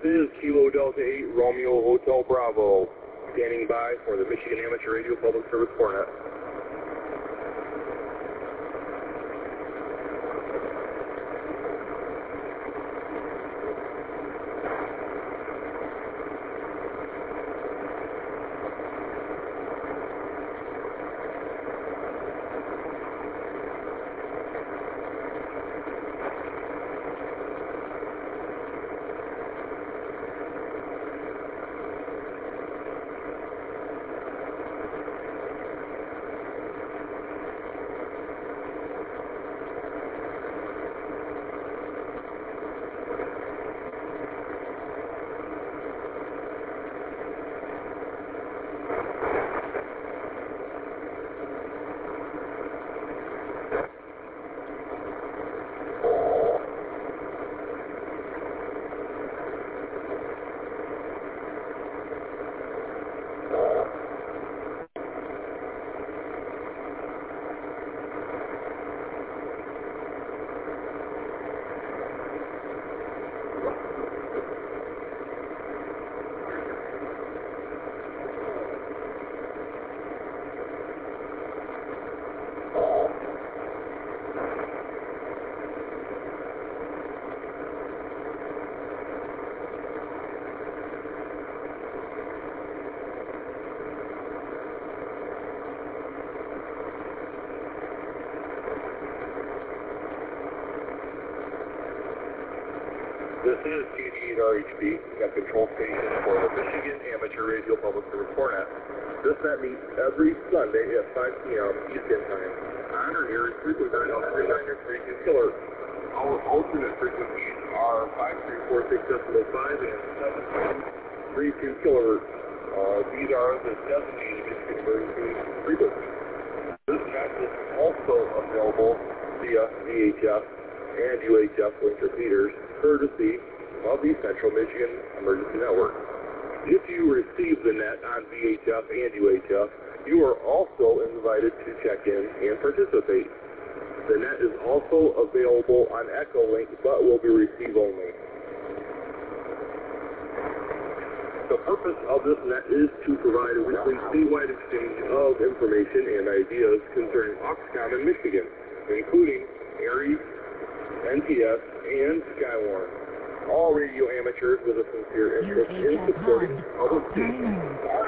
is Kilo Delta 8 Romeo Hotel Bravo, standing by for the Michigan Amateur Radio Public Service Hornet. This is TD8RHB, a control station for the Michigan Amateur Radio Public Service Hornet. This net meets every Sunday at 5 p.m. Eastern Time. On or near frequency 939 kHz. Our alternate frequencies are 5346.5 and 7.32 kHz. These are the designated Michigan emergency frequencies. This net is also available via VHF and UHF link repeaters, courtesy of the Central Michigan Emergency Network. If you receive the net on VHF and UHF, you are also invited to check in and participate. The net is also available on Echolink, but will be receive only. The purpose of this net is to provide a weekly statewide exchange of information and ideas concerning Oxcom in Michigan, including ARES, NTS, and Skywarn. All radio amateurs with a sincere interest in supporting public safety.